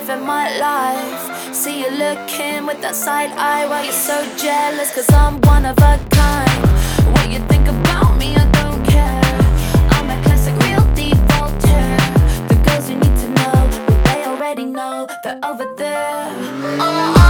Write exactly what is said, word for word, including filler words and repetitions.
living my life. See you looking with that side eye while you're so jealous, cause I'm one of a kind. What you think about me, I don't care. I'm a classic, real deep Voltaire. The girls you need to know, well, they already know they're over there. Oh,